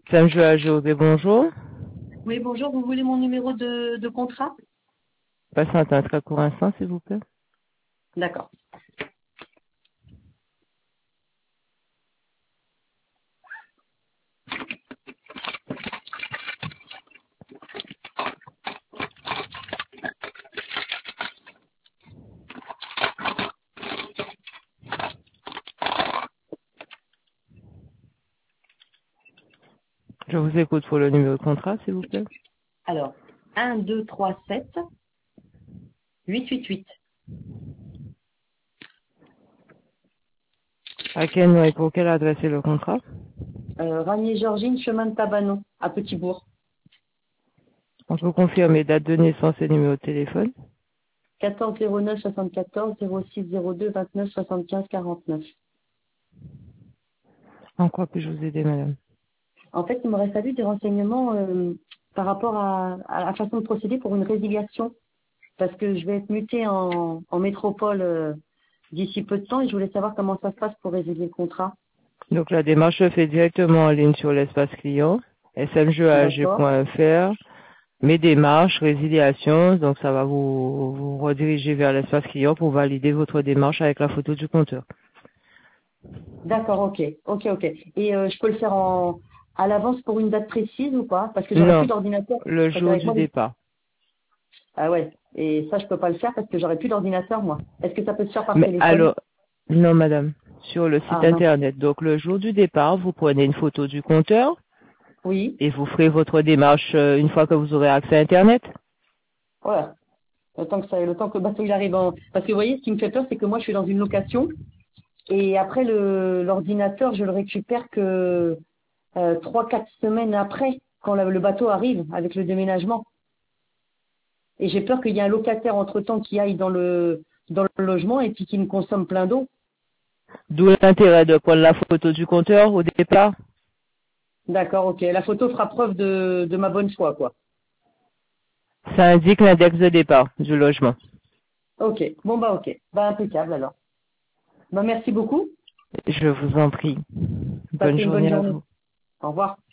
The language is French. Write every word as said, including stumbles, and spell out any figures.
Sam Joa José, bonjour. Oui, bonjour, vous voulez mon numéro de, de contrat? Patiente un très court instant, s'il vous plaît. D'accord. Je vous écoute pour le numéro de contrat, s'il vous plaît. Alors, un, deux, trois, sept, huit, huit, huit. À quel nom et pour quelle adresse est le contrat? Euh, Ranier Georgine, chemin de Tabanon, à Petit-Bourg. On peut confirmer date de naissance et numéro de téléphone. quatorze zéro neuf soixante-quatorze zéro six zéro deux vingt-neuf soixante-quinze quarante-neuf. En quoi puis-je vous aider, madame? En fait, il m'aurait fallu des renseignements euh, par rapport à, à la façon de procéder pour une résiliation, parce que je vais être mutée en, en métropole euh, d'ici peu de temps et je voulais savoir comment ça se passe pour résilier le contrat. Donc la démarche se fait directement en ligne sur l'espace client, s m j a g D'accord. point f r, mes démarches, résiliation, donc ça va vous, vous rediriger vers l'espace client pour valider votre démarche avec la photo du compteur. D'accord, ok, ok, ok. Et euh, je peux le faire en à l'avance pour une date précise ou pas? Parce que j'aurai plus Non, d'ordinateur. le Parce jour qu'avec du moi, les- départ. ah ouais. Et ça, je peux pas le faire parce que j'aurai plus d'ordinateur, moi. Est-ce que ça peut se faire par Mais téléphone? alors, non madame, sur le site Ah mince. internet, donc le jour du départ, vous prenez une photo du compteur Oui. et vous ferez votre démarche euh, une fois que vous aurez accès à internet. Voilà. Le temps que ça, le temps que le bateau il arrive en. Parce que vous voyez, ce qui me fait peur, c'est que moi, je suis dans une location et après le l'ordinateur, je le récupère que euh, trois, quatre semaines après, quand la- le bateau arrive avec le déménagement. Et j'ai peur qu'il y ait un locataire entre-temps qui aille dans le dans le logement et puis qui me consomme plein d'eau. D'où l'intérêt de prendre la photo du compteur au départ. D'accord, ok. La photo fera preuve de, de ma bonne foi, quoi. Ça indique l'index de départ du logement. Ok. Bon bah ok. Bah impeccable alors. Bah merci beaucoup. Je vous en prie. Bonne Passez une bonne journée à journée. vous. Au revoir.